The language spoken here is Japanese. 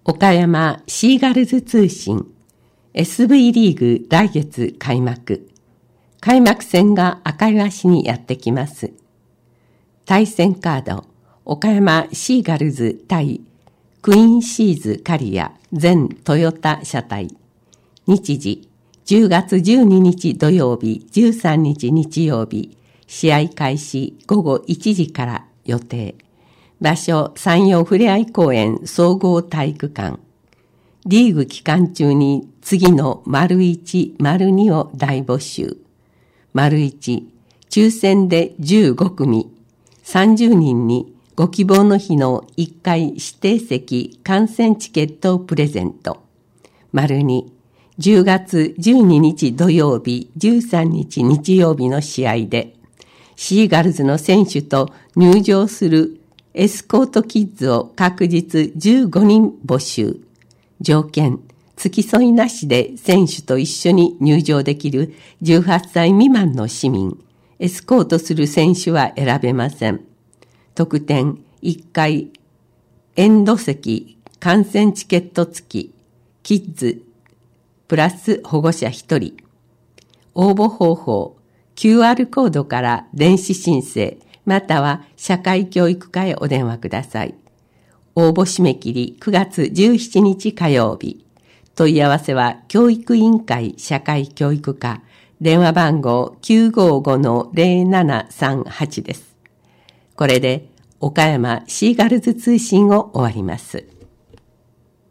岡山シーガルズ通信 SV リーグ来月開幕。開幕戦が赤岩市にやってきます。対戦カード、岡山シーガルズ対クイーンシーズカリア全トヨタ車体。日時、10月12日土曜日、13日日曜日、試合開始午後1時から予定。場所、山陽ふれあい公園総合体育館。リーグ期間中に次の丸1、丸2を大募集。丸1、抽選で15組、30人にご希望の日の1回指定席観戦チケットをプレゼント。丸2、10月12日土曜日、13日日曜日の試合で、シーガルズの選手と入場するエスコートキッズを確実15人募集。条件、付き添いなしで選手と一緒に入場できる18歳未満の市民、エスコートする選手は選べません。特典、1回、エンド席、観戦チケット付き、キッズ、プラス保護者1人。応募方法、QR コードから電子申請、または社会教育課へお電話ください。応募締め切り9月17日火曜日。問い合わせは教育委員会社会教育課、電話番号 955-0738 です。これで岡山シーガルズ通信を終わります。